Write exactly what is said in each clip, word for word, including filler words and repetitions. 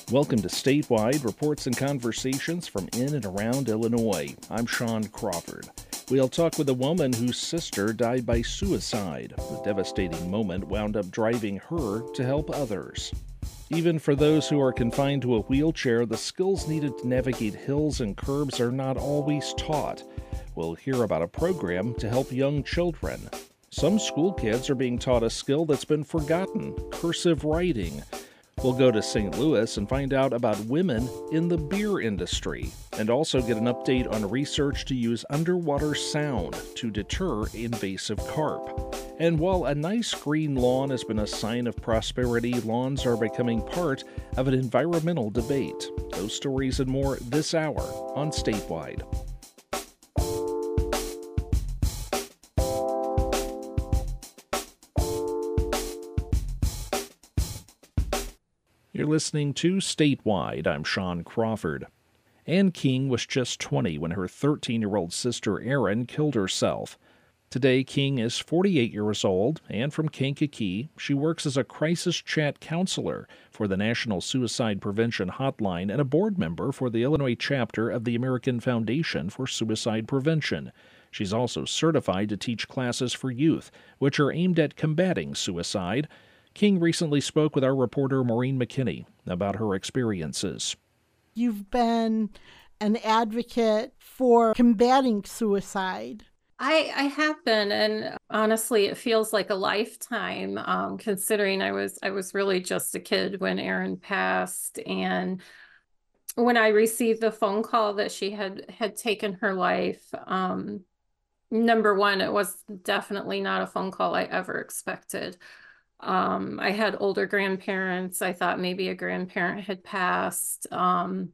Welcome to Statewide Reports and Conversations from in and around Illinois. I'm Sean Crawford. We'll talk with a woman whose sister died by suicide. The devastating moment wound up driving her to help others. Even for those who are confined to a wheelchair, the skills needed to navigate hills and curbs are not always taught. We'll hear about a program to help young children. Some school kids are being taught a skill that's been forgotten, cursive writing. We'll go to Saint Louis and find out about women in the beer industry, and also get an update on research to use underwater sound to deter invasive carp. And while a nice green lawn has been a sign of prosperity, lawns are becoming part of an environmental debate. Those stories and more this hour on Statewide. You're listening to Statewide. I'm Sean Crawford. Ann King was just twenty when her thirteen-year-old sister Erin killed herself. Today, King is forty-eight years old, and from Kankakee, she works as a crisis chat counselor for the National Suicide Prevention Hotline and a board member for the Illinois chapter of the American Foundation for Suicide Prevention. She's also certified to teach classes for youth, which are aimed at combating suicide. King recently spoke with our reporter Maureen McKinney about her experiences. You've been an advocate for combating suicide. I, I have been, and honestly, it feels like a lifetime, um, considering I was I was really just a kid when Erin passed. And when I received the phone call that she had, had taken her life, um, number one, it was definitely not a phone call I ever expected. Um, I had older grandparents. I thought maybe a grandparent had passed. Um,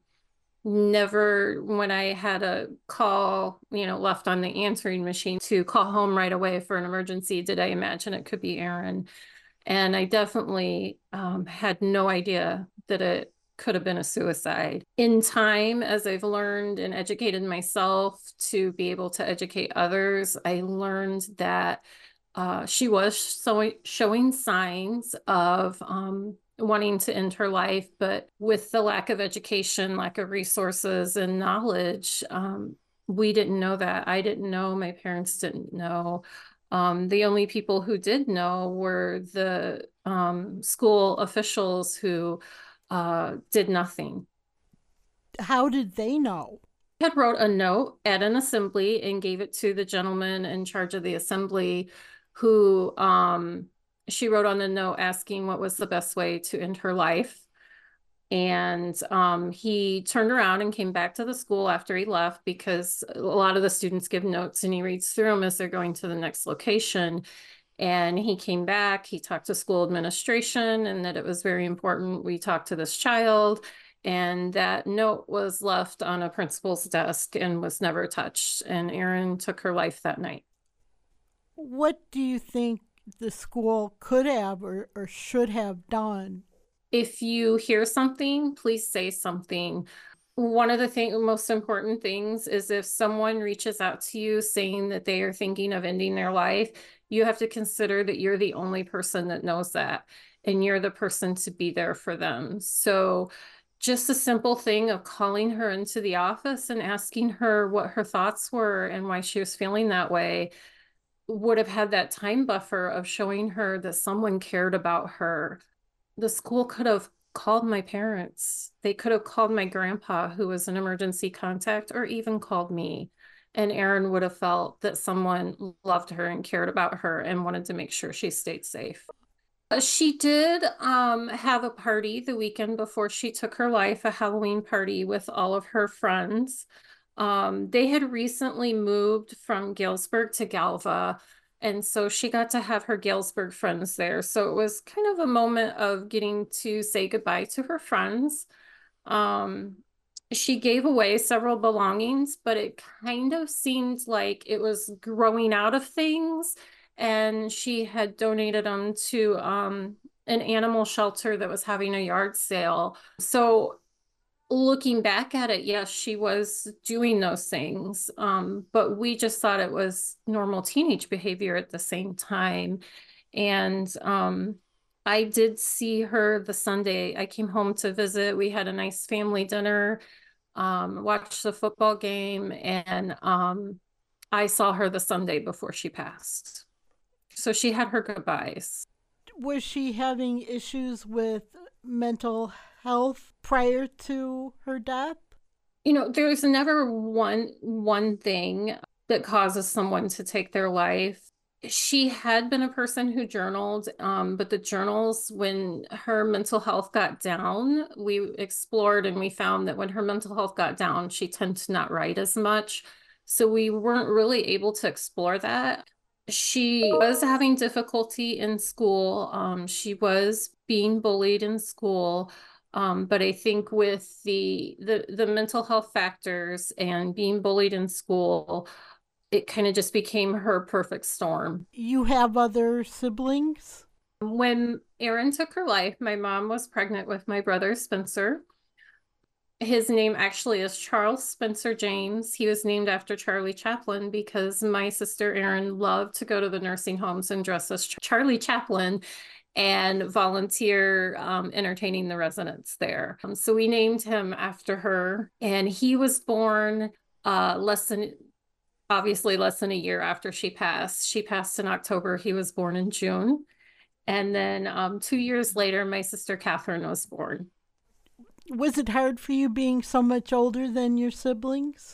never, when I had a call, you know, left on the answering machine to call home right away for an emergency, did I imagine it could be Erin? And I definitely um, had no idea that it could have been a suicide. In time, as I've learned and educated myself to be able to educate others, I learned that Uh, she was so, showing signs of um, wanting to end her life, but with the lack of education, lack of resources and knowledge, um, we didn't know that. I didn't know. My parents didn't know. Um, the only people who did know were the um, school officials who uh, did nothing. How did they know? Had wrote a note at an assembly and gave it to the gentleman in charge of the assembly, who um, she wrote on the note asking what was the best way to end her life. And um, he turned around and came back to the school after he left, because a lot of the students give notes and he reads through them as they're going to the next location. And he came back, he talked to school administration and that it was very important we talked to this child. And that note was left on a principal's desk and was never touched. And Erin took her life that night. What do you think the school could have or, or should have done? If you hear something, please say something. One of the thing, most important things is if someone reaches out to you saying that they are thinking of ending their life, you have to consider that you're the only person that knows that, and you're the person to be there for them. So just a simple thing of calling her into the office and asking her what her thoughts were and why she was feeling that way would have had that time buffer of showing her that someone cared about her. The school could have called my parents. They could have called my grandpa, who was an emergency contact, or even called me. And Erin would have felt that someone loved her and cared about her and wanted to make sure she stayed safe. She did um, have a party the weekend before she took her life, a Halloween party with all of her friends. Um, they had recently moved from Galesburg to Galva, and so she got to have her Galesburg friends there. So it was kind of a moment of getting to say goodbye to her friends. Um, she gave away several belongings, but it kind of seemed like it was growing out of things, and she had donated them to um, an animal shelter that was having a yard sale. So looking back at it, yes, she was doing those things, um, but we just thought it was normal teenage behavior at the same time. And um, I did see her the Sunday I came home to visit. We had a nice family dinner, um, watched the football game, and um, I saw her the Sunday before she passed. So she had her goodbyes. Was she having issues with mental health prior to her death? You know, there's never one one thing that causes someone to take their life. She had been a person who journaled, um, but the journals, when her mental health got down, we explored and we found that when her mental health got down, she tended to not write as much. So we weren't really able to explore that. She was having difficulty in school. Um, she was being bullied in school. Um, but I think with the, the the mental health factors and being bullied in school, it kind of just became her perfect storm. You have other siblings? When Erin took her life, my mom was pregnant with my brother Spencer. His name actually is Charles Spencer James. He was named after Charlie Chaplin because my sister Erin loved to go to the nursing homes and dress as Charlie Chaplin and volunteer um, entertaining the residents there. Um, so we named him after her, and he was born uh, less than, obviously less than a year after she passed. She passed in October. He was born in June. And then um, two years later, my sister Catherine was born. Was it hard for you being so much older than your siblings?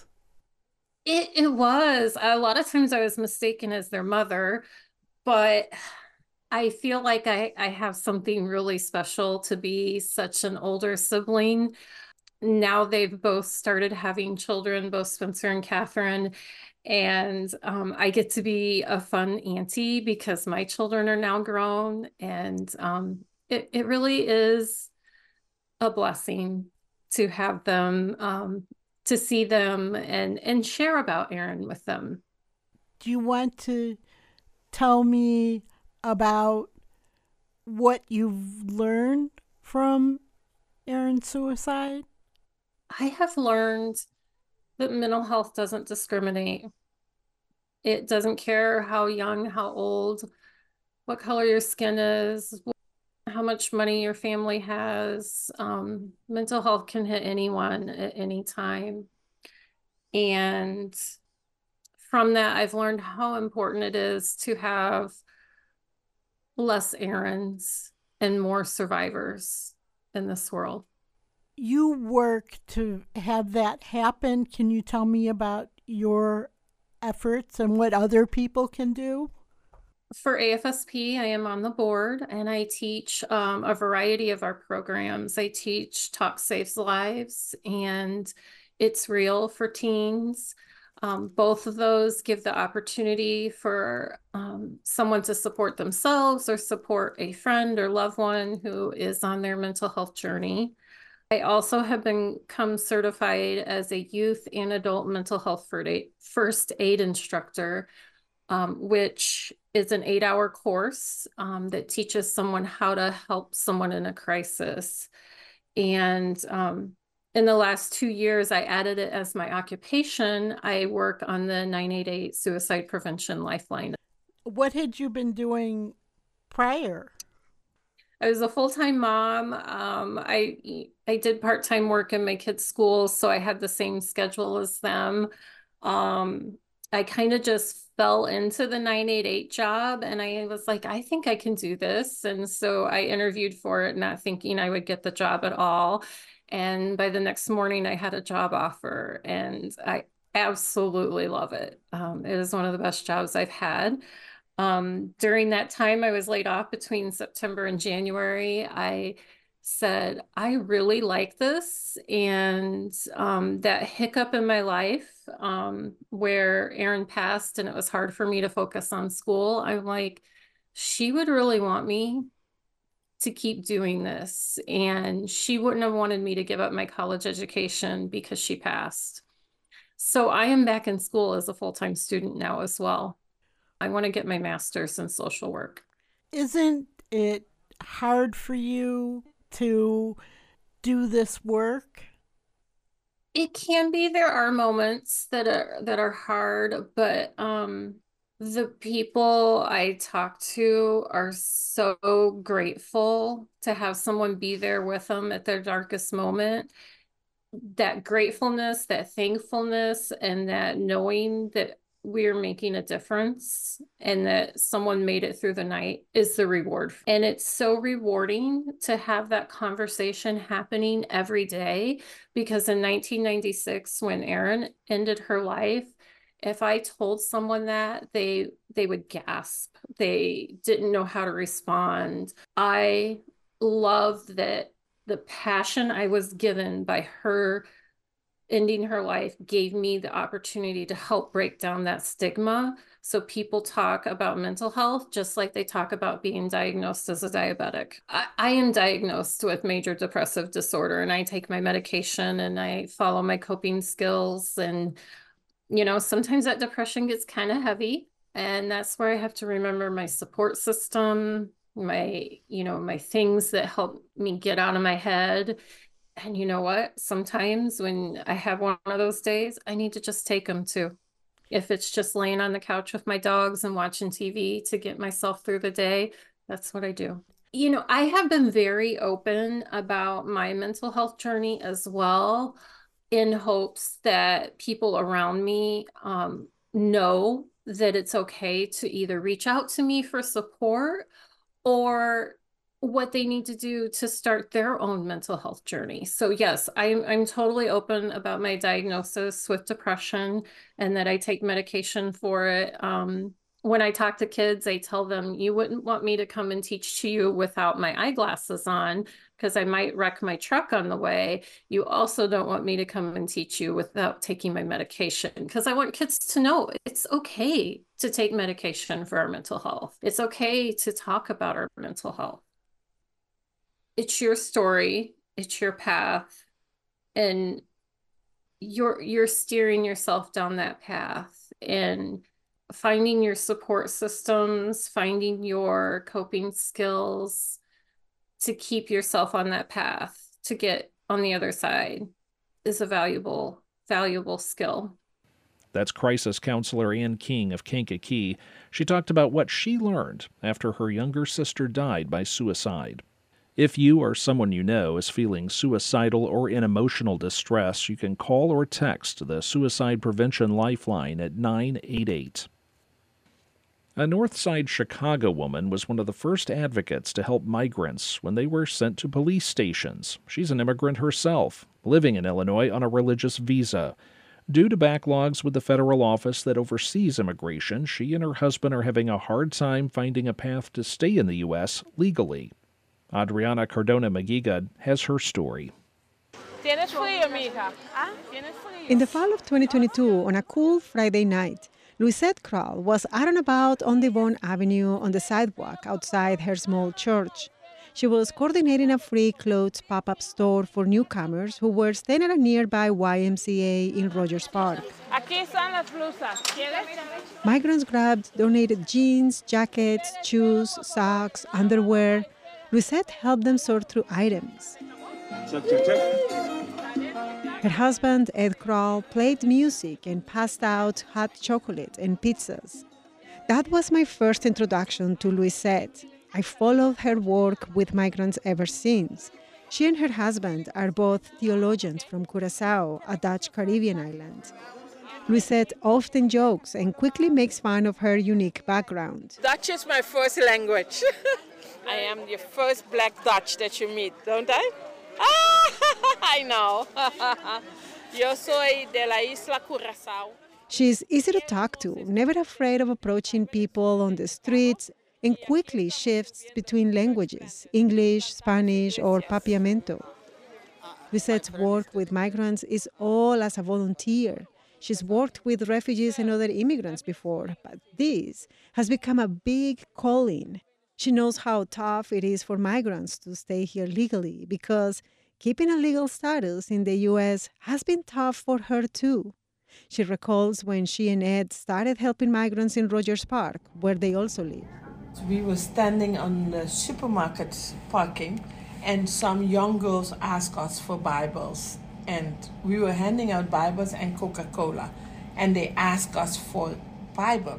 It, it was. A lot of times I was mistaken as their mother, but I feel like I, I have something really special to be such an older sibling. Now they've both started having children, both Spencer and Catherine, and um, I get to be a fun auntie because my children are now grown, and um, it, it really is a blessing to have them, um, to see them and, and share about Erin with them. Do you want to tell me about what you've learned from Erin's suicide? I have learned that mental health doesn't discriminate. It doesn't care how young, how old, what color your skin is, how much money your family has. Um, mental health can hit anyone at any time. And from that, I've learned how important it is to have less Erins and more survivors in this world. You work to have that happen. Can you tell me about your efforts and what other people can do? For A F S P, I am on the board and I teach um, a variety of our programs. I teach Talk Saves Lives and It's Real for teens. Um, both of those give the opportunity for um, someone to support themselves or support a friend or loved one who is on their mental health journey. I also have become certified as a youth and adult mental health first aid instructor, um, which is an eight hour course um, that teaches someone how to help someone in a crisis. And um, in the last two years, I added it as my occupation. I work on the nine eight eight Suicide Prevention Lifeline. What had you been doing prior? I was a full-time mom. Um, I I did part-time work in my kids' schools, so I had the same schedule as them. Um, I kind of just fell into the nine eight eight job, and I was like, I think I can do this. And so I interviewed for it, not thinking I would get the job at all. And by the next morning, I had a job offer, and I absolutely love it. Um, it is one of the best jobs I've had. Um, during that time, I was laid off between September and January. I said, I really like this. And um, that hiccup in my life um, where Erin passed and it was hard for me to focus on school, I'm like, she would really want me to keep doing this. And she wouldn't have wanted me to give up my college education because she passed. So I am back in school as a full-time student now as well. I want to get my master's in social work. Isn't it hard for you to do this work? It can be. There are moments that are that are hard, but um, The people I talk to are so grateful to have someone be there with them at their darkest moment. That gratefulness, that thankfulness, and that knowing that we're making a difference and that someone made it through the night is the reward. And it's so rewarding to have that conversation happening every day, because in nineteen ninety-six, when Erin ended her life, if I told someone that, they they would gasp. They didn't know how to respond. I love that the passion I was given by her ending her life gave me the opportunity to help break down that stigma. So people talk about mental health just like they talk about being diagnosed as a diabetic. I, I am diagnosed with major depressive disorder, and I take my medication and I follow my coping skills. And, you know, sometimes that depression gets kind of heavy. And that's where I have to remember my support system, my, you know, my things that help me get out of my head. And you know what? Sometimes when I have one of those days, I need to just take them too. If it's just laying on the couch with my dogs and watching T V to get myself through the day, that's what I do. You know, I have been very open about my mental health journey as well, in hopes that people around me um, know that it's okay to either reach out to me for support or what they need to do to start their own mental health journey. So yes, I'm, I'm totally open about my diagnosis with depression and that I take medication for it. Um, when I talk to kids, I tell them, you wouldn't want me to come and teach to you without my eyeglasses on, because I might wreck my truck on the way. You also don't want me to come and teach you without taking my medication, because I want kids to know it's okay to take medication for our mental health. It's okay to talk about our mental health. It's your story, it's your path, and you're you're steering yourself down that path and finding your support systems, finding your coping skills to keep yourself on that path to get on the other side is a valuable, valuable skill. That's crisis counselor Ann King of Kankakee. She talked about what she learned after her younger sister died by suicide. If you or someone you know is feeling suicidal or in emotional distress, you can call or text the Suicide Prevention Lifeline at nine eight eight. A Northside Chicago woman was one of the first advocates to help migrants when they were sent to police stations. She's an immigrant herself, living in Illinois on a religious visa. Due to backlogs with the federal office that oversees immigration, she and her husband are having a hard time finding a path to stay in the U S legally. Adriana Cardona Magiga has her story. In the fall of twenty twenty-two, on a cool Friday night, Luisette Kral was out and about on Devon Avenue on the sidewalk outside her small church. She was coordinating a free clothes pop-up store for newcomers who were staying at a nearby Y M C A in Rogers Park. Migrants grabbed donated jeans, jackets, shoes, socks, underwear. Luisette helped them sort through items. Check, check, check. Her husband, Ed Kral, played music and passed out hot chocolate and pizzas. That was my first introduction to Luisette. I followed her work with migrants ever since. She and her husband are both theologians from Curaçao, a Dutch Caribbean island. Luisette often jokes and quickly makes fun of her unique background. Dutch is my first language. I am the first black Dutch that you meet, don't I? Ah, I know. Yo soy de la isla Curaçao. She's easy to talk to, never afraid of approaching people on the streets, and quickly shifts between languages, English, Spanish, or Papiamento. Luisette's work with migrants is all as a volunteer. She's worked with refugees and other immigrants before, but this has become a big calling. She knows how tough it is for migrants to stay here legally because keeping a legal status in the U S has been tough for her too. She recalls when she and Ed started helping migrants in Rogers Park, where they also live. We were standing on the supermarket parking, and some young girls asked us for Bibles. And we were handing out Bibles and Coca-Cola. And they asked us for Bibles.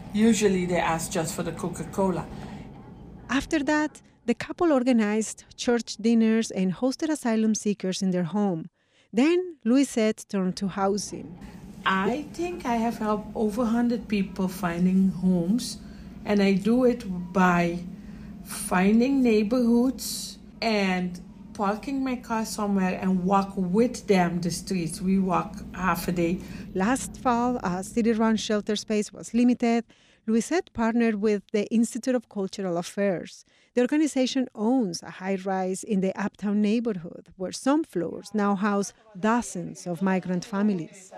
Usually they ask just for the Coca-Cola. After that, the couple organized church dinners and hosted asylum seekers in their home. Then Luisette turned to housing. I think I have helped over one hundred people finding homes, and I do it by finding neighborhoods and parking my car somewhere and walk with them the streets. We walk half a day. Last fall, a city-run shelter space was limited. Luisette partnered with the Institute of Cultural Affairs. The organization owns a high-rise in the Uptown neighborhood, where some floors now house dozens of migrant families.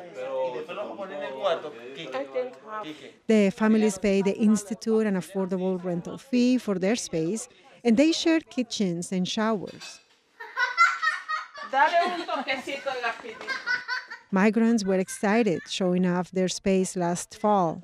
The families pay the Institute an affordable rental fee for their space, and they share kitchens and showers. Migrants were excited showing off their space last fall.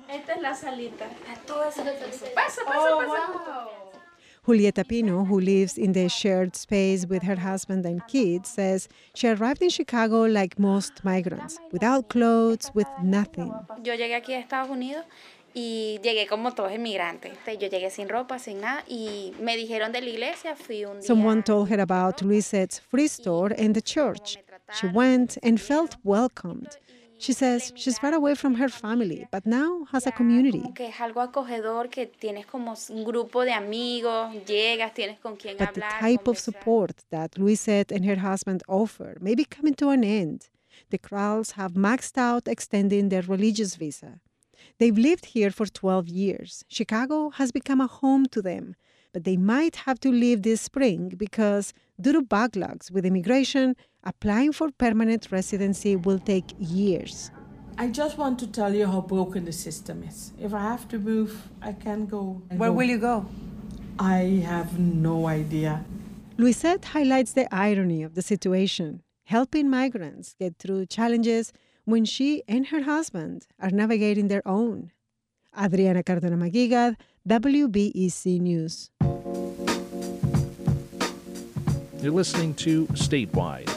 Julieta Pino, who lives in the shared space with her husband and kids, says she arrived in Chicago like most migrants, without clothes, with nothing. Yo llegué aquí a Estados Unidos y llegué como todos inmigrantes. Yo llegué sin ropa, sin nada, y me dijeron de la iglesia, fui un día. Someone told her about Luisette's free store and the church. She went and felt welcomed. She says she's far away from her family, but now has a community. Que es algo acogedor, que tienes como un grupo de amigos, llegas, tienes con quien hablar. But the type of support that Luisette and her husband offer may be coming to an end. The Krahls have maxed out extending their religious visa. They've lived here for twelve years. Chicago has become a home to them, but they might have to leave this spring because, due to backlogs with immigration, applying for permanent residency will take years. I just want to tell you how broken the system is. If I have to move, I can go. Where go. will you go? I have no idea. Luisette highlights the irony of the situation, helping migrants get through challenges when she and her husband are navigating their own. Adriana Cardona-Maguigad, W B E C News. You're listening to Statewide.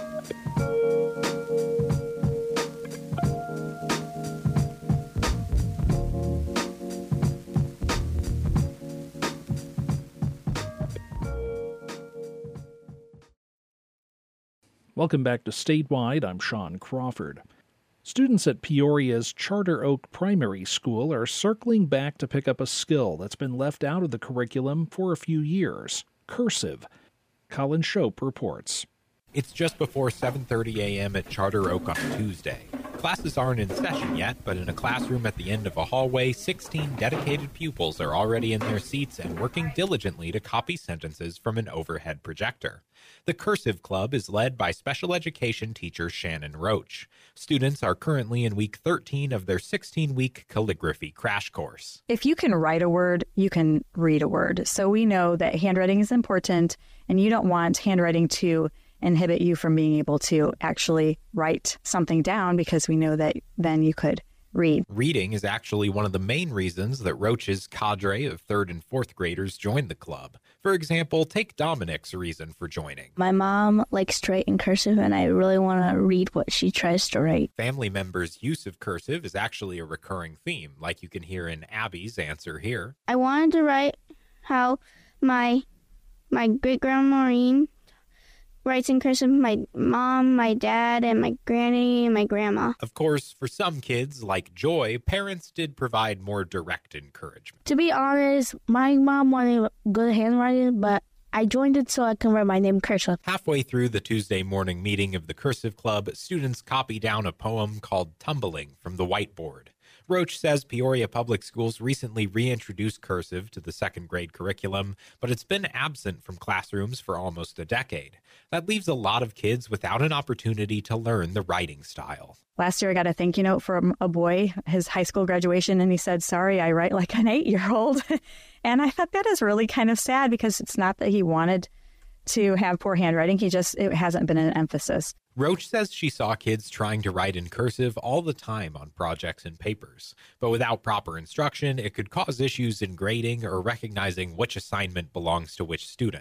Welcome back to Statewide. I'm Sean Crawford. Students at Peoria's Charter Oak Primary School are circling back to pick up a skill that's been left out of the curriculum for a few years: cursive. Colin Shope reports. It's just before seven thirty a.m. at Charter Oak on Tuesday. Classes aren't in session yet, but in a classroom at the end of a hallway, sixteen dedicated pupils are already in their seats and working diligently to copy sentences from an overhead projector. The Cursive Club is led by special education teacher Shannon Roach. Students are currently in week thirteen of their sixteen-week calligraphy crash course. If you can write a word, you can read a word. So we know that handwriting is important, and you don't want handwriting to inhibit you from being able to actually write something down, because we know that then you could read. Reading is actually one of the main reasons that Roach's cadre of third and fourth graders joined the club. For example, take Dominic's reason for joining. My mom likes to write in cursive, and I really want to read what she tries to write. Family members' use of cursive is actually a recurring theme, like you can hear in Abby's answer here. I wanted to write how my my great-grandma Maureen writes in cursive, my mom, my dad, and my granny, and my grandma. Of course, for some kids, like Joy, parents did provide more direct encouragement. To be honest, my mom wanted good handwriting, but I joined it so I can write my name cursive. Halfway through the Tuesday morning meeting of the Cursive Club, students copy down a poem called Tumbling from the whiteboard. Roach says Peoria Public Schools recently reintroduced cursive to the second grade curriculum, but it's been absent from classrooms for almost a decade. That leaves a lot of kids without an opportunity to learn the writing style. Last year I got a thank you note from a boy, his high school graduation, and he said, "Sorry, I write like an eight-year-old." And I thought that is really kind of sad, because it's not that he wanted to have poor handwriting. He just, it hasn't been an emphasis. Roach says she saw kids trying to write in cursive all the time on projects and papers, but without proper instruction, it could cause issues in grading or recognizing which assignment belongs to which student.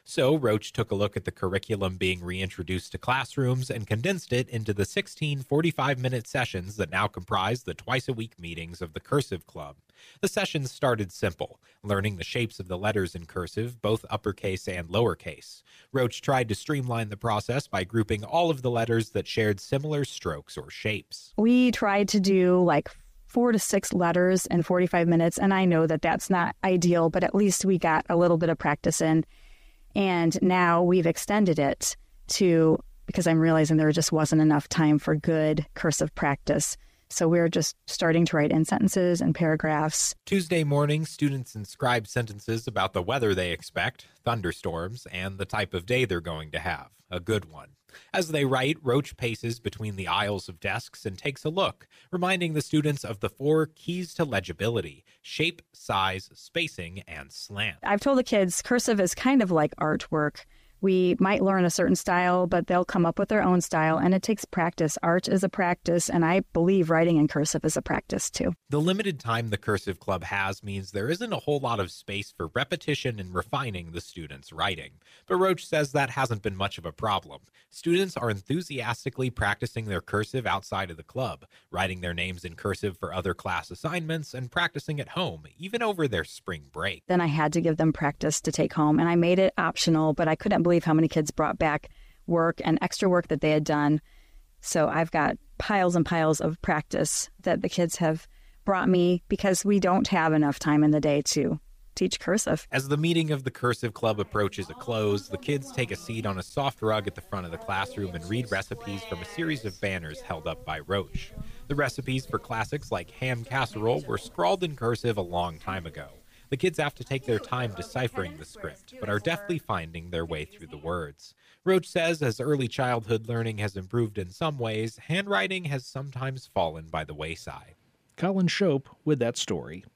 So Roach took a look at the curriculum being reintroduced to classrooms and condensed it into the sixteen forty-five-minute sessions that now comprise the twice-a-week meetings of the Cursive Club. The sessions started simple, learning the shapes of the letters in cursive, both uppercase and lowercase. Roach tried to streamline the process by grouping all of the letters that shared similar strokes or shapes. We tried to do like four to six letters in forty-five minutes, and I know that that's not ideal, but at least we got a little bit of practice in. And now we've extended it to, because I'm realizing there just wasn't enough time for good cursive practice. So we're just starting to write in sentences and paragraphs. Tuesday morning, students inscribe sentences about the weather they expect, thunderstorms, and the type of day they're going to have, a good one. As they write, Roach paces between the aisles of desks and takes a look, reminding the students of the four keys to legibility: shape, size, spacing, and slant. I've told the kids cursive is kind of like artwork. We might learn a certain style, but they'll come up with their own style, and it takes practice. Art is a practice, and I believe writing in cursive is a practice, too. The limited time the Cursive Club has means there isn't a whole lot of space for repetition and refining the students' writing. But Roach says that hasn't been much of a problem. Students are enthusiastically practicing their cursive outside of the club, writing their names in cursive for other class assignments, and practicing at home, even over their spring break. Then I had to give them practice to take home, and I made it optional, but I couldn't believe how many kids brought back work and extra work that they had done. So I've got piles and piles of practice that the kids have brought me because we don't have enough time in the day to teach cursive. As the meeting of the Cursive Club approaches a close, the kids take a seat on a soft rug at the front of the classroom and read recipes from a series of banners held up by Roach. The recipes for classics like ham casserole were scrawled in cursive a long time ago. The kids have to take their time deciphering the script, but are deftly finding their way through the words. Roach says as early childhood learning has improved in some ways, handwriting has sometimes fallen by the wayside. Colin Shope with that story.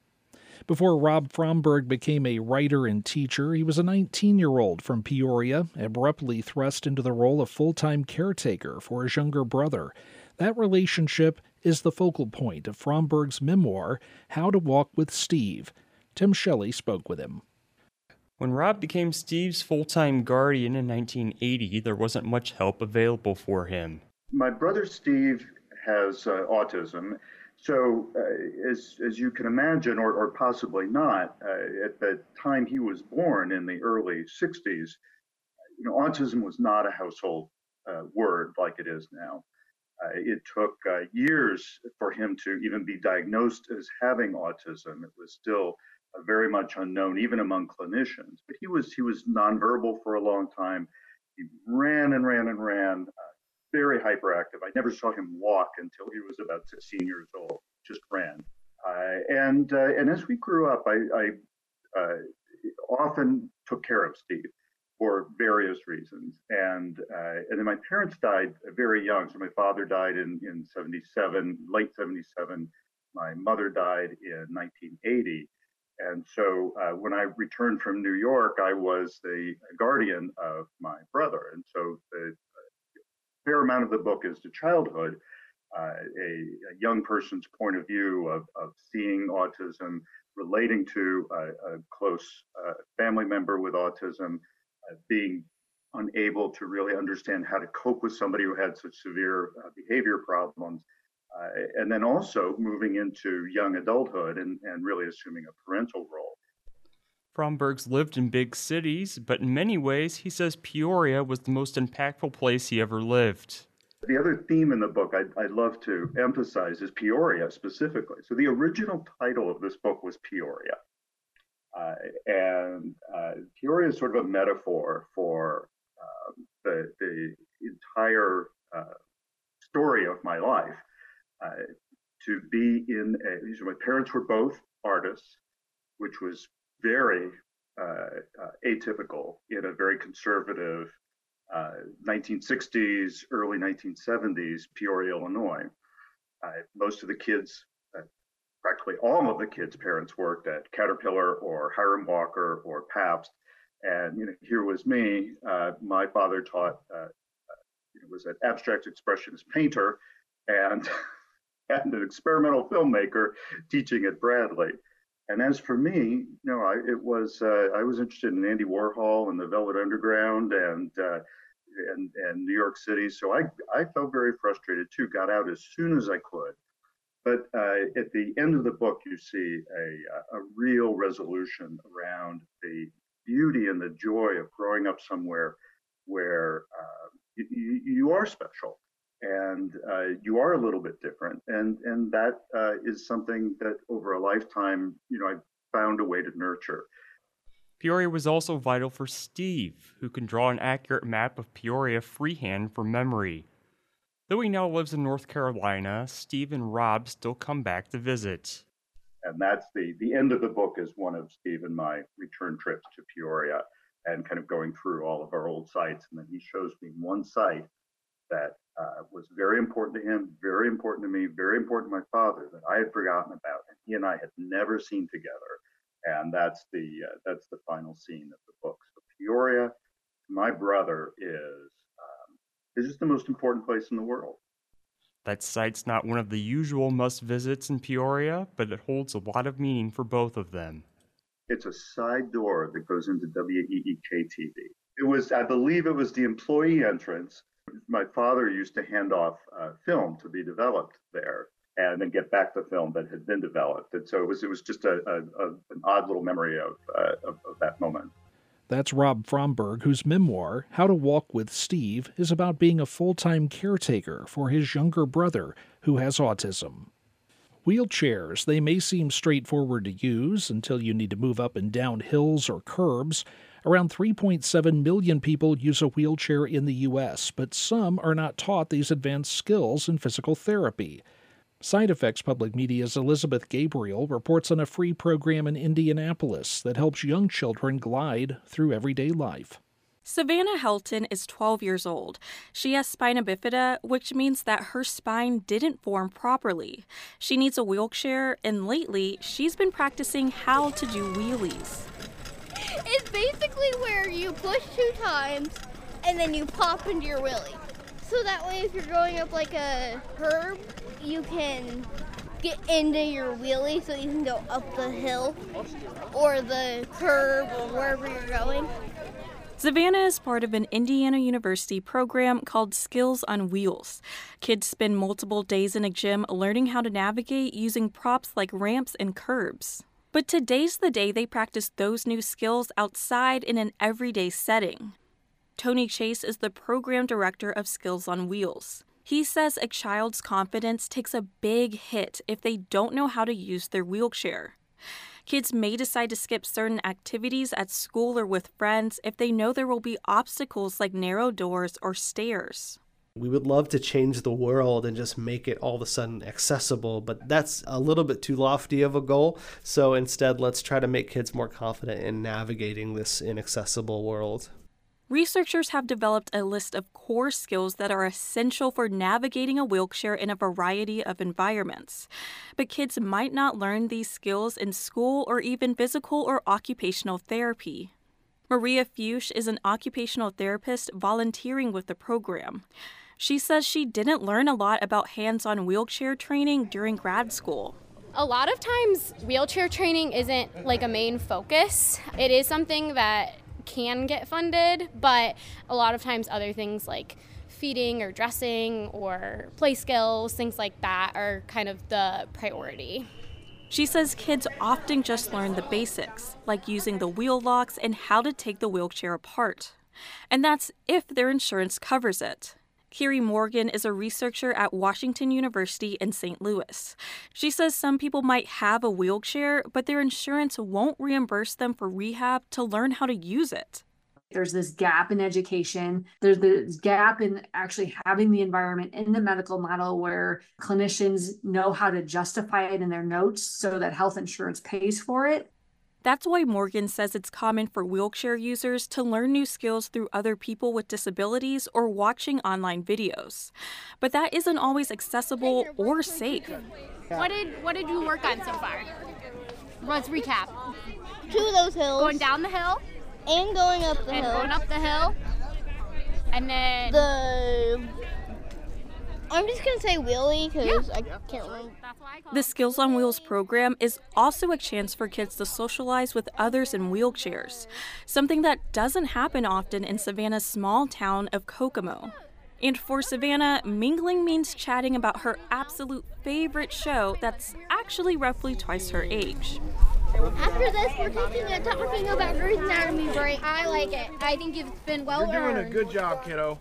Before Rob Fromberg became a writer and teacher, he was a nineteen-year-old from Peoria, abruptly thrust into the role of full-time caretaker for his younger brother. That relationship is the focal point of Fromberg's memoir, How to Walk with Steve. Tim Shelley spoke with him. When Rob became Steve's full-time guardian in nineteen eighty, there wasn't much help available for him. My brother Steve has uh, autism, so uh, as as you can imagine, or, or possibly not, uh, at the time he was born in the early sixties, you know, autism was not a household uh, word like it is now. Uh, it took uh, years for him to even be diagnosed as having autism. It was still uh, very much unknown, even among clinicians. But he was he was nonverbal for a long time. He ran and ran and ran, uh, very hyperactive. I never saw him walk until he was about sixteen years old. Just ran. Uh, and uh, and as we grew up, I, I uh, often took care of Steve for various reasons. And uh, and then my parents died very young. So my father died in, in seventy-seven, late seventy-seven. My mother died in nineteen eighty. And so uh, when I returned from New York, I was the guardian of my brother. And so the a fair amount of the book is to childhood, uh, a, a young person's point of view of, of seeing autism, relating to a, a close uh, family member with autism, uh, being unable to really understand how to cope with somebody who had such severe uh, behavior problems, uh, and then also moving into young adulthood and, and really assuming a parental role. Fromberg's lived in big cities, but in many ways, he says Peoria was the most impactful place he ever lived. The other theme in the book I'd, I'd love to emphasize is Peoria specifically. So the original title of this book was Peoria. Uh, and uh, Peoria is sort of a metaphor for uh, the, the entire uh, story of my life. Uh, to be in a, so my parents were both artists, which was very uh, uh, atypical in a very conservative uh, nineteen sixties, early nineteen seventies Peoria, Illinois. Uh, most of the kids, uh, practically all of the kids' parents worked at Caterpillar or Hiram Walker or Pabst. And you know, here was me. Uh, my father taught, uh, uh, was an abstract expressionist painter and, and an experimental filmmaker teaching at Bradley. And as for me, you know, I, it was uh, I was interested in Andy Warhol and the Velvet Underground and uh, and and New York City. So I I felt very frustrated too. Got out as soon as I could. But uh, at the end of the book, you see a, a real resolution around the beauty and the joy of growing up somewhere where uh, you, you are special and uh, you are a little bit different. And, and that uh, is something that over a lifetime, you know, I found a way to nurture. Peoria was also vital for Steve, who can draw an accurate map of Peoria freehand from memory. Though he now lives in North Carolina, Steve and Rob still come back to visit. And that's the, the end of the book is one of Steve and my return trips to Peoria and kind of going through all of our old sites. And then he shows me one site that uh, was very important to him, very important to me, very important to my father that I had forgotten about. And he and I had never seen together. And that's the, uh, that's the final scene of the book. So Peoria, my brother, is It's just the most important place in the world. That site's not one of the usual must-visits in Peoria, but it holds a lot of meaning for both of them. It's a side door that goes into W E E K T V. It was, I believe it was the employee entrance. My father used to hand off uh, film to be developed there and then get back the film that had been developed. And so it was, it was just a, a, a an odd little memory of, uh, of, of that moment. That's Rob Fromberg, whose memoir, How to Walk with Steve, is about being a full-time caretaker for his younger brother who has autism. Wheelchairs, they may seem straightforward to use until you need to move up and down hills or curbs. Around three point seven million people use a wheelchair in the U S, but some are not taught these advanced skills in physical therapy. Side Effects Public Media's Elizabeth Gabriel reports on a free program in Indianapolis that helps young children glide through everyday life. Savannah Helton is twelve years old. She has spina bifida, which means that her spine didn't form properly. She needs a wheelchair, and lately, she's been practicing how to do wheelies. It's basically where you push two times, and then you pop into your wheelie. So that way, if you're going up like a curb, you can get into your wheelie so you can go up the hill or the curb or wherever you're going. Savannah is part of an Indiana University program called Skills on Wheels. Kids spend multiple days in a gym learning how to navigate using props like ramps and curbs. But today's the day they practice those new skills outside in an everyday setting. Tony Chase is the program director of Skills on Wheels. He says a child's confidence takes a big hit if they don't know how to use their wheelchair. Kids may decide to skip certain activities at school or with friends if they know there will be obstacles like narrow doors or stairs. We would love to change the world and just make it all of a sudden accessible, but that's a little bit too lofty of a goal. So instead, let's try to make kids more confident in navigating this inaccessible world. Researchers have developed a list of core skills that are essential for navigating a wheelchair in a variety of environments. But kids might not learn these skills in school or even physical or occupational therapy. Maria Fuchs is an occupational therapist volunteering with the program. She says she didn't learn a lot about hands-on wheelchair training during grad school. A lot of times, wheelchair training isn't like a main focus. It is something that can get funded, but a lot of times other things like feeding or dressing or play skills, things like that are kind of the priority. She says kids often just learn the basics, like using the wheel locks and how to take the wheelchair apart. And that's if their insurance covers it. Kiri Morgan is a researcher at Washington University in Saint Louis. She says some people might have a wheelchair, but their insurance won't reimburse them for rehab to learn how to use it. There's this gap in education. There's this gap in actually having the environment in the medical model where clinicians know how to justify it in their notes so that health insurance pays for it. That's why Morgan says it's common for wheelchair users to learn new skills through other people with disabilities or watching online videos. But that isn't always accessible or safe. What did what did you work on so far? Let's recap. Two of those hills. Going down the hill. And going up the and hill. And going up the hill. And then... The I'm just going to say wheelie because I can't remember. The Skills on Wheels program is also a chance for kids to socialize with others in wheelchairs, something that doesn't happen often in Savannah's small town of Kokomo. And for Savannah, mingling means chatting about her absolute favorite show that's actually roughly twice her age. After this, we're taking a talking about Grey's Anatomy break. I like it. I think it's been well earned. You're doing a good job, kiddo.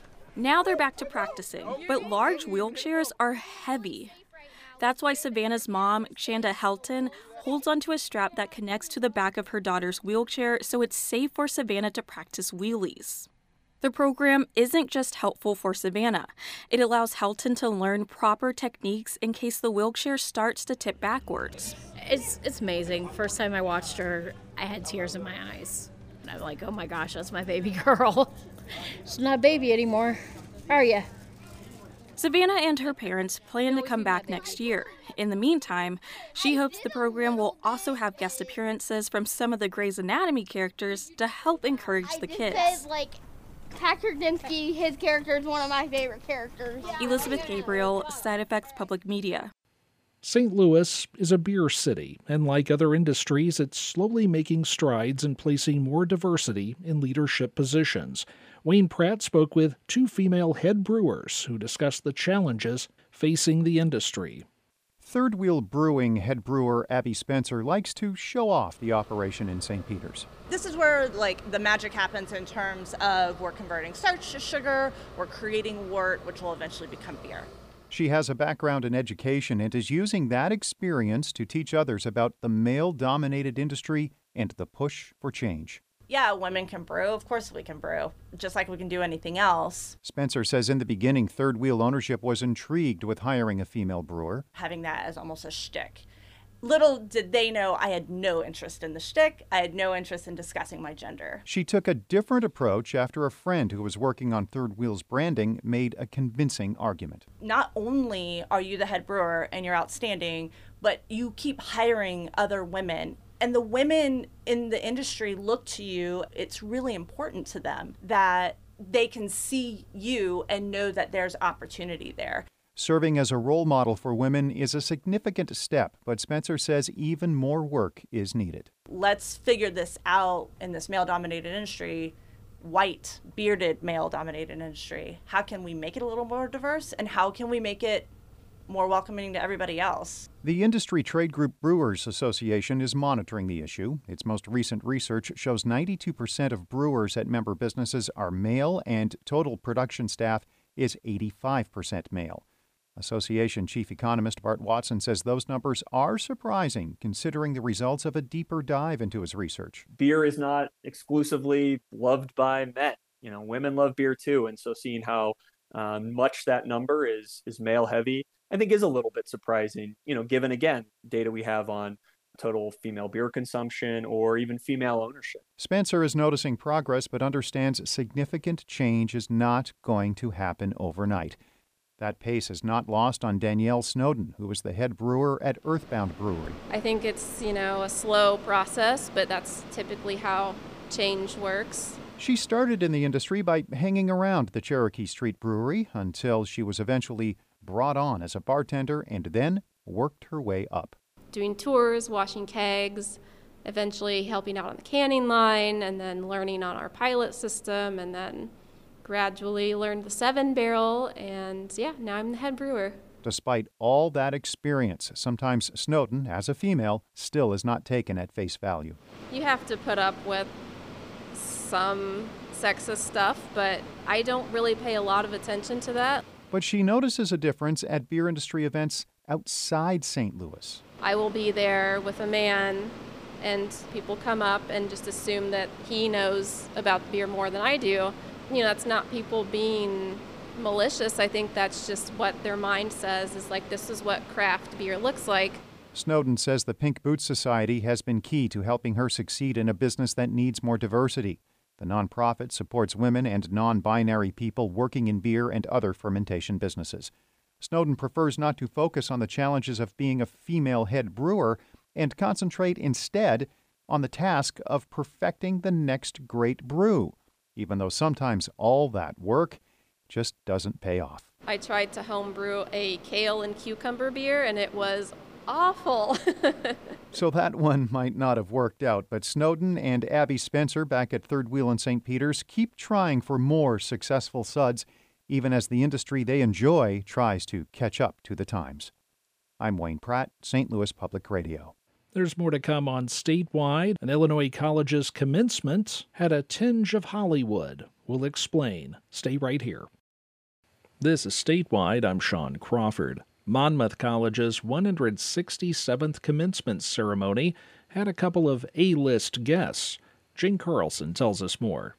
Now they're back to practicing, but large wheelchairs are heavy. That's why Savannah's mom, Shanda Helton, holds onto a strap that connects to the back of her daughter's wheelchair so it's safe for Savannah to practice wheelies. The program isn't just helpful for Savannah. It allows Helton to learn proper techniques in case the wheelchair starts to tip backwards. It's it's amazing. First time I watched her, I had tears in my eyes. And I'm like, oh my gosh, that's my baby girl. She's not a baby anymore. How are you? Savannah and her parents plan to come back next year. In the meantime, she hopes the program will also have guest appearances from some of the Grey's Anatomy characters to help encourage the kids. Says, like, Patrick Dempsey, his character is one of my favorite characters. Elizabeth Gabriel, Side Effects Public Media. Saint Louis is a beer city, and like other industries, it's slowly making strides in placing more diversity in leadership positions. Wayne Pratt spoke with two female head brewers who discussed the challenges facing the industry. Third Wheel Brewing head brewer Abby Spencer likes to show off the operation in Saint Peters. This is where like the magic happens in terms of we're converting starch to sugar, we're creating wort, which will eventually become beer. She has a background in education and is using that experience to teach others about the male-dominated industry and the push for change. Yeah, women can brew. Of course we can brew, just like we can do anything else. Spencer says in the beginning, Third Wheel ownership was intrigued with hiring a female brewer. Having that as almost a shtick. Little did they know I had no interest in the shtick. I had no interest in discussing my gender. She took a different approach after a friend who was working on Third Wheel's branding made a convincing argument. Not only are you the head brewer and you're outstanding, but you keep hiring other women. And the women in the industry look to you. It's really important to them that they can see you and know that there's opportunity there. Serving as a role model for women is a significant step, but Spencer says even more work is needed. Let's figure this out in this male-dominated industry, white, bearded, male-dominated industry. How can we make it a little more diverse, and how can we make it more welcoming to everybody else? The Industry Trade Group Brewers Association is monitoring the issue. Its most recent research shows ninety-two percent of brewers at member businesses are male, and total production staff is eighty-five percent male. Association Chief Economist Bart Watson says those numbers are surprising, considering the results of a deeper dive into his research. Beer is not exclusively loved by men. You know, women love beer too, and so seeing how um, much that number is is male heavy, I think is a little bit surprising. You know, given again data we have on total female beer consumption or even female ownership. Spencer is noticing progress, but understands significant change is not going to happen overnight. That pace is not lost on Danielle Snowden, who is the head brewer at Earthbound Brewery. I think it's, you know, a slow process, but that's typically how change works. She started in the industry by hanging around the Cherokee Street Brewery until she was eventually brought on as a bartender and then worked her way up. Doing tours, washing kegs, eventually helping out on the canning line, and then learning on our pilot system, and then gradually learned the seven barrel, and yeah, now I'm the head brewer. Despite all that experience, sometimes Snowden, as a female, still is not taken at face value. You have to put up with some sexist stuff, but I don't really pay a lot of attention to that. But she notices a difference at beer industry events outside Saint Louis. I will be there with a man, and people come up and just assume that he knows about beer more than I do. You know, that's not people being malicious. I think that's just what their mind says, is like, this is what craft beer looks like. Snowden says the Pink Boots Society has been key to helping her succeed in a business that needs more diversity. The nonprofit supports women and non-binary people working in beer and other fermentation businesses. Snowden prefers not to focus on the challenges of being a female head brewer and concentrate instead on the task of perfecting the next great brew, even though sometimes all that work just doesn't pay off. I tried to homebrew a kale and cucumber beer, and it was awful. So that one might not have worked out, but Snowden and Abby Spencer back at Third Wheel in Saint Peter's keep trying for more successful suds, even as the industry they enjoy tries to catch up to the times. I'm Wayne Pratt, Saint Louis Public Radio. There's more to come on Statewide. An Illinois college's commencement had a tinge of Hollywood. We'll explain. Stay right here. This is Statewide. I'm Sean Crawford. Monmouth College's one hundred sixty-seventh commencement ceremony had a couple of A-list guests. Jane Carlson tells us more.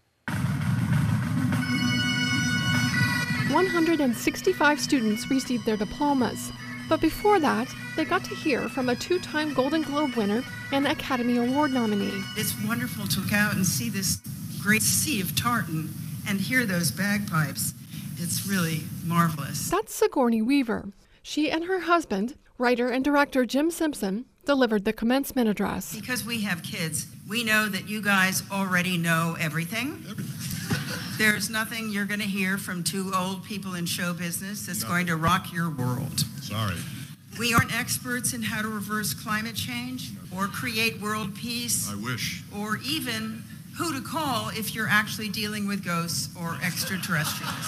one hundred sixty-five students received their diplomas, but before that, they got to hear from a two-time Golden Globe winner and Academy Award nominee. It's wonderful to look out and see this great sea of tartan and hear those bagpipes. It's really marvelous. That's Sigourney Weaver. She and her husband, writer and director Jim Simpson, delivered the commencement address. Because we have kids, we know that you guys already know everything. There's nothing you're going to hear from two old people in show business that's going to rock your world. Sorry. We aren't experts in how to reverse climate change or create world peace. I wish. Or even who to call if you're actually dealing with ghosts or extraterrestrials.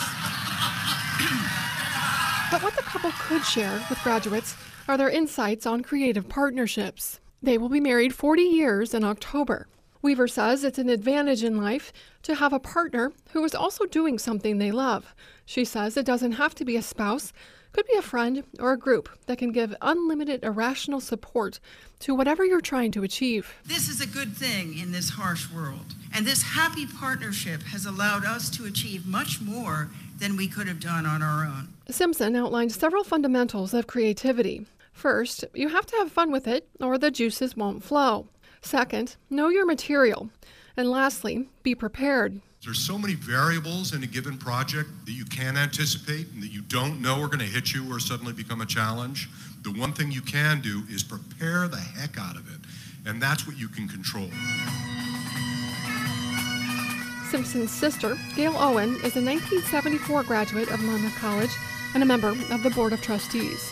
But what the couple could share with graduates are their insights on creative partnerships. They will be married forty years in October. Weaver says it's an advantage in life to have a partner who is also doing something they love. She says it doesn't have to be a spouse, could be a friend or a group that can give unlimited irrational support to whatever you're trying to achieve. This is a good thing in this harsh world, and this happy partnership has allowed us to achieve much more than we could have done on our own. Simpson outlined several fundamentals of creativity. First, you have to have fun with it or the juices won't flow. Second, know your material. And lastly, be prepared. There's so many variables in a given project that you can't anticipate and that you don't know are going to hit you or suddenly become a challenge. The one thing you can do is prepare the heck out of it, and that's what you can control. Simpson's sister, Gail Owen, is a nineteen seventy-four graduate of Monmouth College and a member of the Board of Trustees.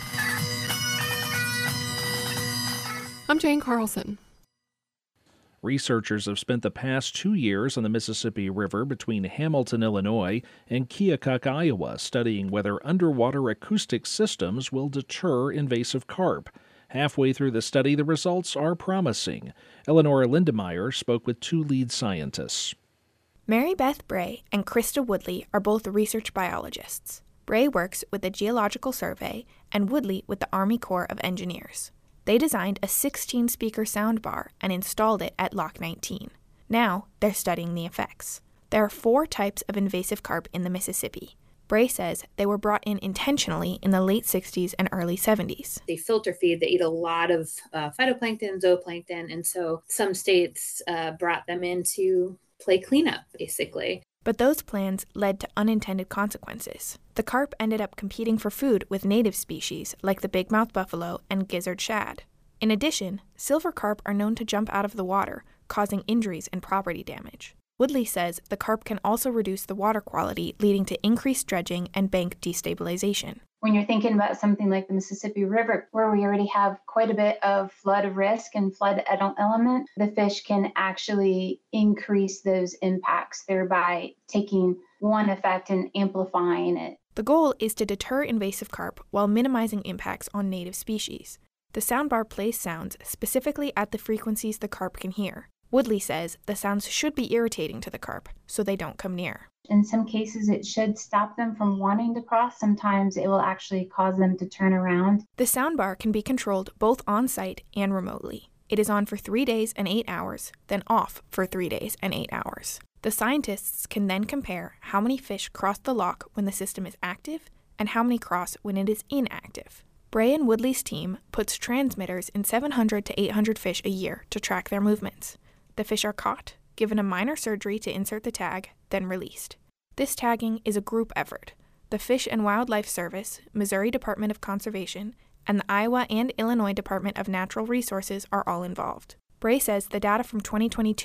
I'm Jane Carlson. Researchers have spent the past two years on the Mississippi River between Hamilton, Illinois, and Keokuk, Iowa, studying whether underwater acoustic systems will deter invasive carp. Halfway through the study, the results are promising. Eleanor Lindemeyer spoke with two lead scientists. Mary Beth Bray and Krista Woodley are both research biologists. Bray works with the Geological Survey and Woodley with the Army Corps of Engineers. They designed a sixteen-speaker soundbar and installed it at Loch nineteen. Now, they're studying the effects. There are four types of invasive carp in the Mississippi. Bray says they were brought in intentionally in the late sixties and early seventies. They filter feed, they eat a lot of uh, phytoplankton, zooplankton, and so some states uh, brought them in to play cleanup, basically. But those plans led to unintended consequences. The carp ended up competing for food with native species like the bigmouth buffalo and gizzard shad. In addition, silver carp are known to jump out of the water, causing injuries and property damage. Woodley says the carp can also reduce the water quality, leading to increased dredging and bank destabilization. When you're thinking about something like the Mississippi River, where we already have quite a bit of flood risk and flood element, the fish can actually increase those impacts, thereby taking one effect and amplifying it. The goal is to deter invasive carp while minimizing impacts on native species. The soundbar plays sounds specifically at the frequencies the carp can hear. Woodley says the sounds should be irritating to the carp, so they don't come near. In some cases, it should stop them from wanting to cross. Sometimes it will actually cause them to turn around. The soundbar can be controlled both on-site and remotely. It is on for three days and eight hours, then off for three days and eight hours. The scientists can then compare how many fish cross the loch when the system is active and how many cross when it is inactive. Bray and Woodley's team puts transmitters in seven hundred to eight hundred fish a year to track their movements. The fish are caught, given a minor surgery to insert the tag, then released. This tagging is a group effort. The Fish and Wildlife Service, Missouri Department of Conservation, and the Iowa and Illinois Department of Natural Resources are all involved. Bray says the data from twenty twenty-two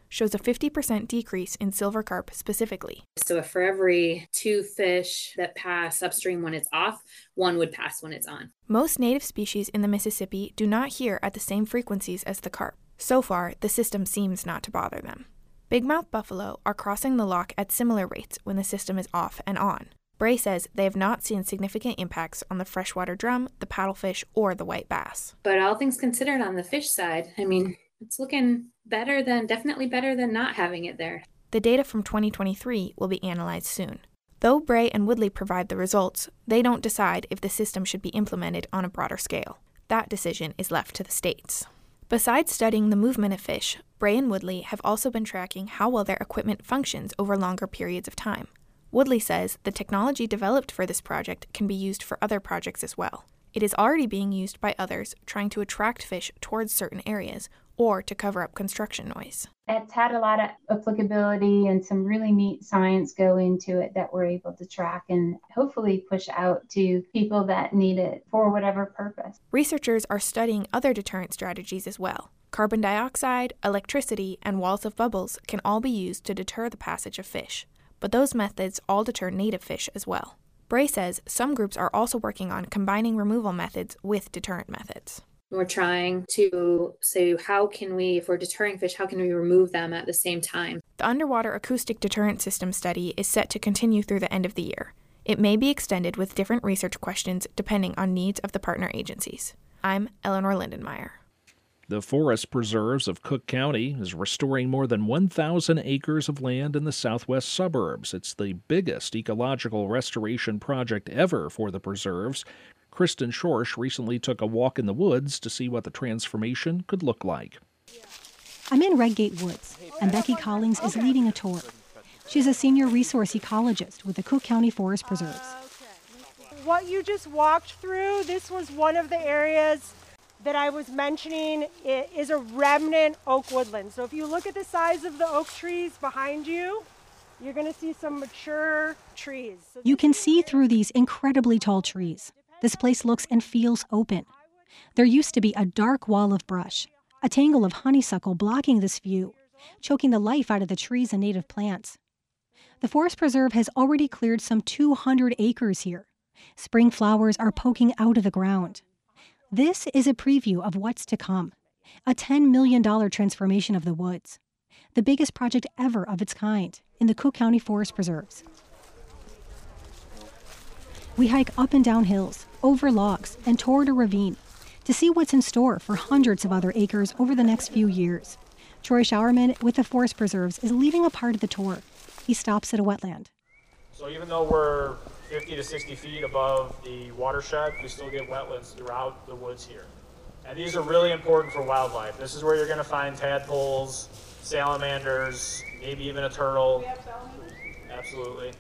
shows a fifty percent decrease in silver carp specifically. So if for every two fish that pass upstream when it's off, one would pass when it's on. Most native species in the Mississippi do not hear at the same frequencies as the carp. So far, the system seems not to bother them. Bigmouth buffalo are crossing the loch at similar rates when the system is off and on. Bray says they have not seen significant impacts on the freshwater drum, the paddlefish, or the white bass. But all things considered on the fish side, I mean, it's looking better than, definitely better than not having it there. The data from twenty twenty-three will be analyzed soon. Though Bray and Woodley provide the results, they don't decide if the system should be implemented on a broader scale. That decision is left to the states. Besides studying the movement of fish, Bray and Woodley have also been tracking how well their equipment functions over longer periods of time. Woodley says the technology developed for this project can be used for other projects as well. It is already being used by others trying to attract fish towards certain areas or to cover up construction noise. It's had a lot of applicability and some really neat science go into it that we're able to track and hopefully push out to people that need it for whatever purpose. Researchers are studying other deterrent strategies as well. Carbon dioxide, electricity, and walls of bubbles can all be used to deter the passage of fish. But those methods all deter native fish as well. Bray says some groups are also working on combining removal methods with deterrent methods. We're trying to say, how can we, if we're deterring fish, how can we remove them at the same time? The underwater acoustic deterrent system study is set to continue through the end of the year. It may be extended with different research questions depending on needs of the partner agencies. I'm Eleanor Lindenmeyer. The Forest Preserves of Cook County is restoring more than one thousand acres of land in the southwest suburbs. It's the biggest ecological restoration project ever for the preserves. Kristen Schorsch recently took a walk in the woods to see what the transformation could look like. I'm in Redgate Woods, and Becky Collings is leading a tour. She's a senior resource ecologist with the Cook County Forest Preserves. What you just walked through, this was one of the areas that I was mentioning. It is a remnant oak woodland. So if you look at the size of the oak trees behind you, you're going to see some mature trees. So you can see through these incredibly tall trees. This place looks and feels open. There used to be a dark wall of brush, a tangle of honeysuckle blocking this view, choking the life out of the trees and native plants. The Forest Preserve has already cleared some two hundred acres here. Spring flowers are poking out of the ground. This is a preview of what's to come, a ten million dollars transformation of the woods, the biggest project ever of its kind in the Cook County Forest Preserves. We hike up and down hills, over logs, and toward a ravine to see what's in store for hundreds of other acres over the next few years. Troy Showerman with the Forest Preserves is leading a part of the tour. He stops at a wetland. So even though we're fifty to sixty feet above the watershed, we still get wetlands throughout the woods here. And these are really important for wildlife. This is where you're going to find tadpoles, salamanders, maybe even a turtle. Absolutely.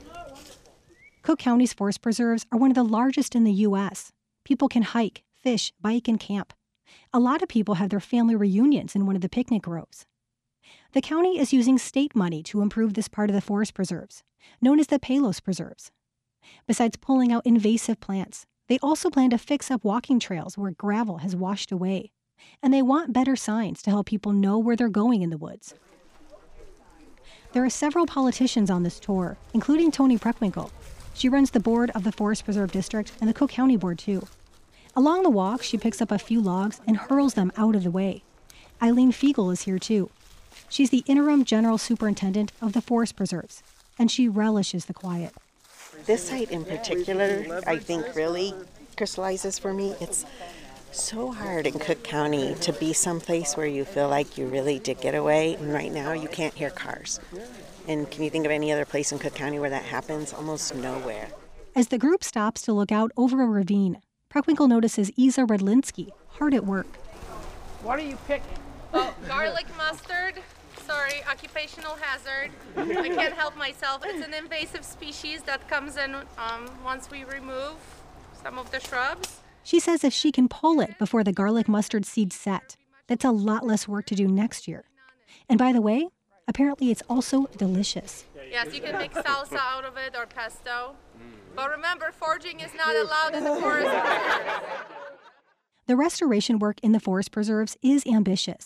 Cook County's forest preserves are one of the largest in the U S. People can hike, fish, bike, and camp. A lot of people have their family reunions in one of the picnic groves. The county is using state money to improve this part of the forest preserves, known as the Palos Preserves. Besides pulling out invasive plants, they also plan to fix up walking trails where gravel has washed away. And they want better signs to help people know where they're going in the woods. There are several politicians on this tour, including Toni Preckwinkle. She runs the board of the Forest Preserve District and the Cook County Board, too. Along the walk, she picks up a few logs and hurls them out of the way. Eileen Fiegel is here, too. She's the interim general superintendent of the Forest Preserves, and she relishes the quiet. This site in particular, I think, really crystallizes for me. It's so hard in Cook County to be someplace where you feel like you really did get away, and right now you can't hear cars. And can you think of any other place in Cook County where that happens? Almost nowhere. As the group stops to look out over a ravine, Preckwinkle notices Isa Redlinski, hard at work. What are you picking? Oh, garlic mustard. Sorry, occupational hazard. I can't help myself. It's an invasive species that comes in um, once we remove some of the shrubs. She says if she can pull it before the garlic mustard seeds set, that's a lot less work to do next year. And by the way, apparently it's also delicious. Yes, you can make salsa out of it or pesto. But remember, foraging is not allowed in the forest preserves. The restoration work in the forest preserves is ambitious.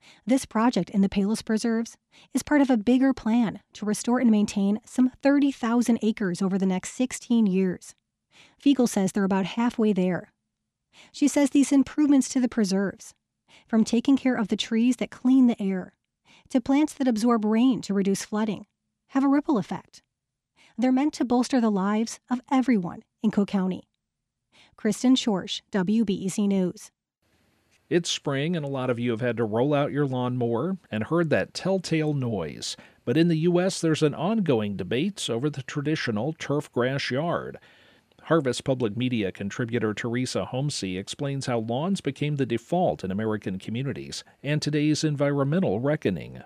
This project in the Palos Preserves is part of a bigger plan to restore and maintain some thirty thousand acres over the next sixteen years. Fiegel says they're about halfway there. She says these improvements to the preserves, from taking care of the trees that clean the air to plants that absorb rain to reduce flooding, have a ripple effect. They're meant to bolster the lives of everyone in Cook County. Kristen Schorsch, W B E C News. It's spring, and a lot of you have had to roll out your lawnmower and heard that telltale noise. But in the U S, there's an ongoing debate over the traditional turf grass yard. Harvest Public Media contributor Teresa Homsey explains how lawns became the default in American communities and today's environmental reckoning.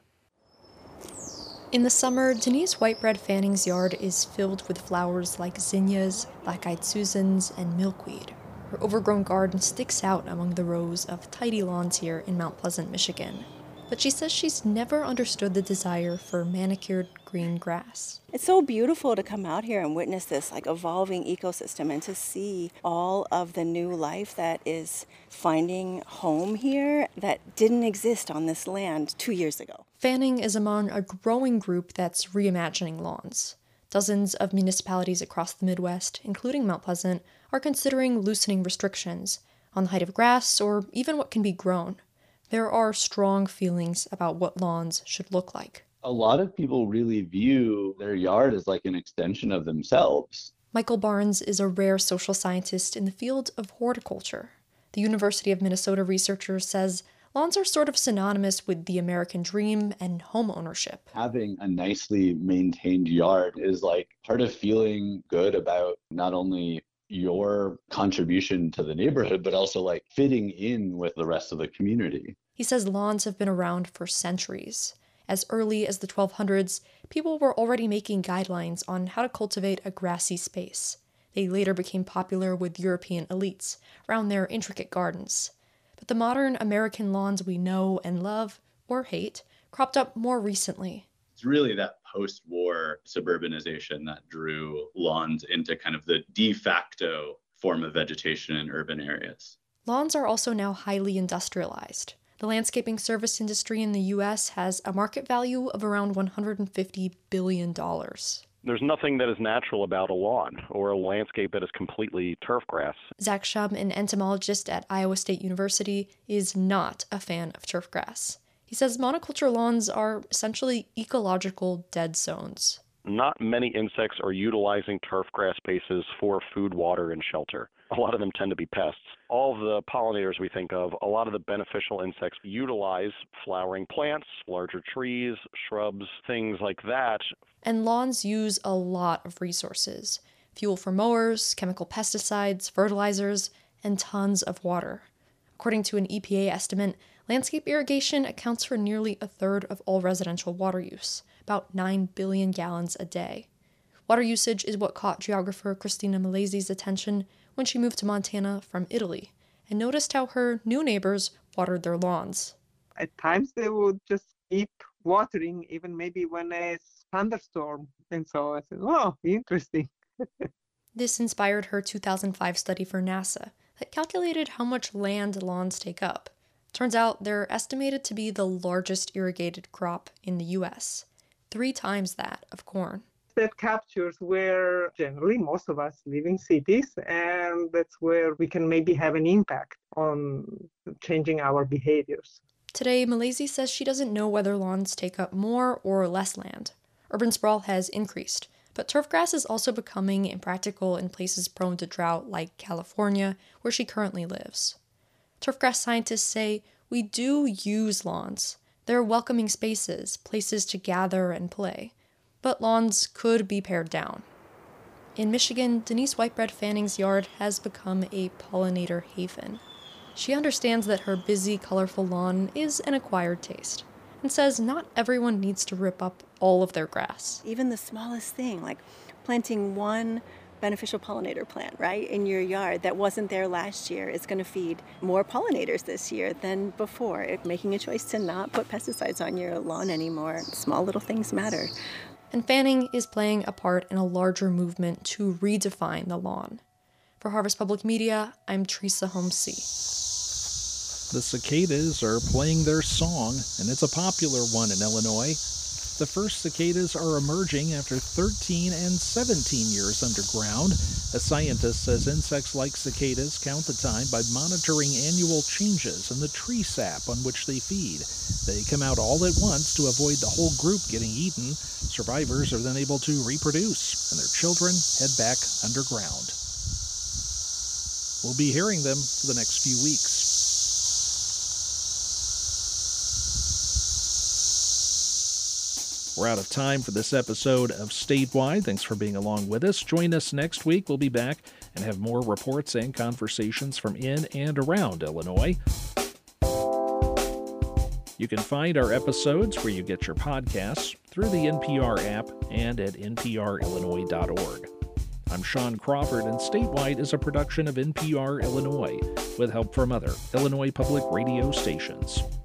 In the summer, Denise Whitebread Fanning's yard is filled with flowers like zinnias, black-eyed Susans, and milkweed. Her overgrown garden sticks out among the rows of tidy lawns here in Mount Pleasant, Michigan. But she says she's never understood the desire for manicured green grass. It's so beautiful to come out here and witness this like evolving ecosystem and to see all of the new life that is finding home here that didn't exist on this land two years ago. Fanning is among a growing group that's reimagining lawns. Dozens of municipalities across the Midwest, including Mount Pleasant, are considering loosening restrictions on the height of grass or even what can be grown. There are strong feelings about what lawns should look like. A lot of people really view their yard as like an extension of themselves. Michael Barnes is a rare social scientist in the field of horticulture. The University of Minnesota researcher says lawns are sort of synonymous with the American dream and home ownership. Having a nicely maintained yard is like part of feeling good about not only your contribution to the neighborhood, but also like fitting in with the rest of the community. He says lawns have been around for centuries. As early as the twelve hundreds, people were already making guidelines on how to cultivate a grassy space. They later became popular with European elites around their intricate gardens. But the modern American lawns we know and love, or hate, cropped up more recently. It's really that post-war suburbanization that drew lawns into kind of the de facto form of vegetation in urban areas. Lawns are also now highly industrialized. The landscaping service industry in the U S has a market value of around one hundred fifty billion dollars. There's nothing that is natural about a lawn or a landscape that is completely turf grass. Zach Shum, an entomologist at Iowa State University, is not a fan of turf grass. He says monoculture lawns are essentially ecological dead zones. Not many insects are utilizing turf grass spaces for food, water, and shelter. A lot of them tend to be pests. All of the pollinators we think of, a lot of the beneficial insects utilize flowering plants, larger trees, shrubs, things like that. And lawns use a lot of resources: fuel for mowers, chemical pesticides, fertilizers, and tons of water. According to an E P A estimate, landscape irrigation accounts for nearly a third of all residential water use, about nine billion gallons a day. Water usage is what caught geographer Christina Malesi's attention when she moved to Montana from Italy and noticed how her new neighbors watered their lawns. At times they would just keep watering, even maybe when a thunderstorm. And so I said, oh, interesting. This inspired her two thousand five study for NASA that calculated how much land lawns take up. Turns out they're estimated to be the largest irrigated crop in the U S, three times that of corn. That captures where generally most of us live in cities, and that's where we can maybe have an impact on changing our behaviors. Today, Malesi says she doesn't know whether lawns take up more or less land. Urban sprawl has increased, but turfgrass is also becoming impractical in places prone to drought like California, where she currently lives. Turfgrass scientists say we do use lawns. They're welcoming spaces, places to gather and play. But lawns could be pared down. In Michigan, Denise Whitebread Fanning's yard has become a pollinator haven. She understands that her busy, colorful lawn is an acquired taste, and says not everyone needs to rip up all of their grass. Even the smallest thing, like planting one beneficial pollinator plant, right, in your yard that wasn't there last year, is going to feed more pollinators this year than before. It, making a choice to not put pesticides on your lawn anymore. Small little things matter. And Fanning is playing a part in a larger movement to redefine the lawn. For Harvest Public Media, I'm Teresa Homsey. the cicadas are playing their song, and it's a popular one in Illinois. The first cicadas are emerging after thirteen and seventeen years underground. A scientist says insects like cicadas count the time by monitoring annual changes in the tree sap on which they feed. They come out all at once to avoid the whole group getting eaten. Survivors are then able to reproduce, and their children head back underground. We'll be hearing them for the next few weeks. We're out of time for this episode of Statewide. Thanks for being along with us. Join us next week. We'll be back and have more reports and conversations from in and around Illinois. You can find our episodes where you get your podcasts through the N P R app and at N P R Illinois dot org. I'm Sean Crawford, and Statewide is a production of N P R Illinois with help from other Illinois public radio stations.